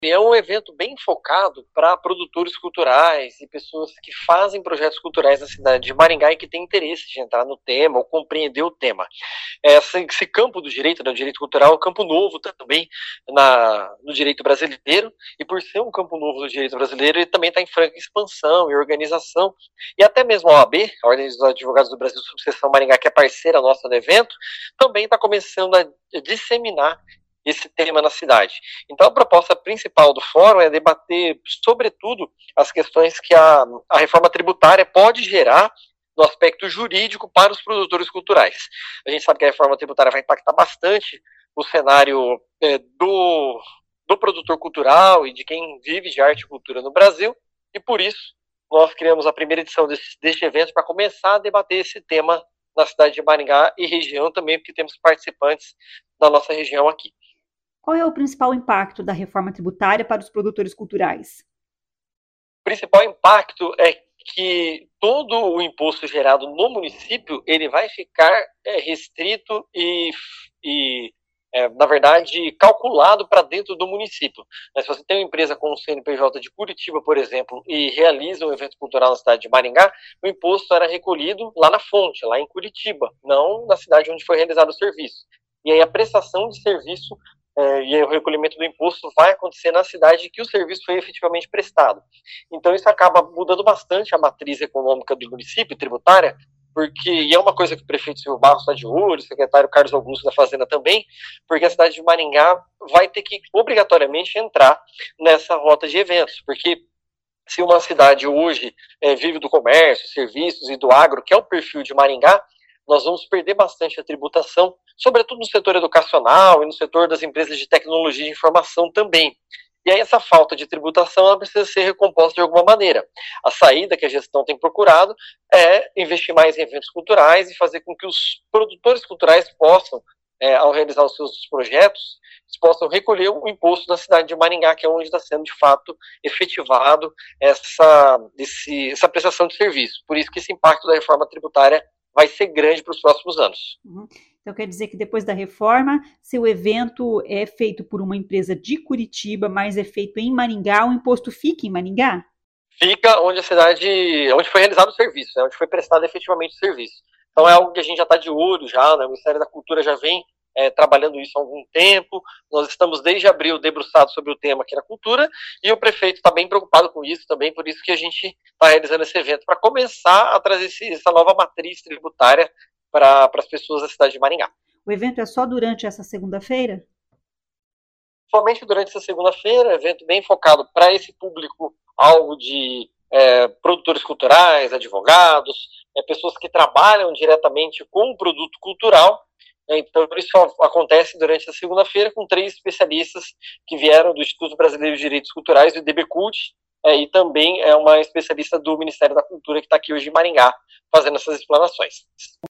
É um evento bem focado para produtores culturais e pessoas que fazem projetos culturais na cidade de Maringá e que têm interesse de entrar no tema ou compreender o tema. Esse campo do direito, né, o direito cultural, é um campo novo também no direito brasileiro, e por ser um campo novo do direito brasileiro, ele também está em franca expansão e organização, e até mesmo a OAB, a Ordem dos Advogados do Brasil, Subseção Maringá, que é parceira nossa no evento, também está começando a disseminar esse tema na cidade. Então, a proposta principal do fórum é debater, sobretudo, as questões que a reforma tributária pode gerar no aspecto jurídico para os produtores culturais. A gente sabe que a reforma tributária vai impactar bastante o cenário do produtor cultural e de quem vive de arte e cultura no Brasil, e por isso nós criamos a primeira edição deste evento para começar a debater esse tema na cidade de Maringá e região também, porque temos participantes da nossa região aqui. Qual é o principal impacto da reforma tributária para os produtores culturais? O principal impacto é que todo o imposto gerado no município ele vai ficar restrito na verdade, calculado para dentro do município. Mas se você tem uma empresa com o CNPJ de Curitiba, por exemplo, e realiza um evento cultural na cidade de Maringá, o imposto era recolhido lá na fonte, lá em Curitiba, não na cidade onde foi realizado o serviço. E aí a prestação de serviço e o recolhimento do imposto vai acontecer na cidade que o serviço foi efetivamente prestado. Então isso acaba mudando bastante a matriz econômica do município, tributária, e é uma coisa que o prefeito Silvio Barros está de olho, o secretário Carlos Augusto da Fazenda também, porque a cidade de Maringá vai ter que obrigatoriamente entrar nessa rota de eventos, porque se uma cidade hoje vive do comércio, serviços e do agro, que é o perfil de Maringá, nós vamos perder bastante a tributação, sobretudo no setor educacional e no setor das empresas de tecnologia de informação também. E aí essa falta de tributação ela precisa ser recomposta de alguma maneira. A saída que a gestão tem procurado é investir mais em eventos culturais e fazer com que os produtores culturais possam, ao realizar os seus projetos, possam recolher o imposto da cidade de Maringá, que é onde está sendo de fato efetivado essa prestação de serviço. Por isso que esse impacto da reforma tributária vai ser grande para os próximos anos. Então quer dizer que depois da reforma, se o evento é feito por uma empresa de Curitiba, mas é feito em Maringá, o imposto fica em Maringá? Fica onde onde foi realizado o serviço, onde foi prestado efetivamente o serviço. Então é algo que a gente já está de olho já, né? O Ministério da Cultura já vem trabalhando isso há algum tempo. Nós estamos desde abril debruçados sobre o tema aqui na cultura e o prefeito está bem preocupado com isso também, por isso que a gente está realizando esse evento, para começar a trazer essa nova matriz tributária para as pessoas da cidade de Maringá. O evento é só durante essa segunda-feira? Somente durante essa segunda-feira, evento bem focado para esse público-alvo de produtores culturais, advogados, pessoas que trabalham diretamente com o produto cultural. Então, isso acontece durante a segunda-feira com 3 especialistas que vieram do Instituto Brasileiro de Direitos Culturais, do IDBcult, e também é uma especialista do Ministério da Cultura que está aqui hoje em Maringá, fazendo essas explanações.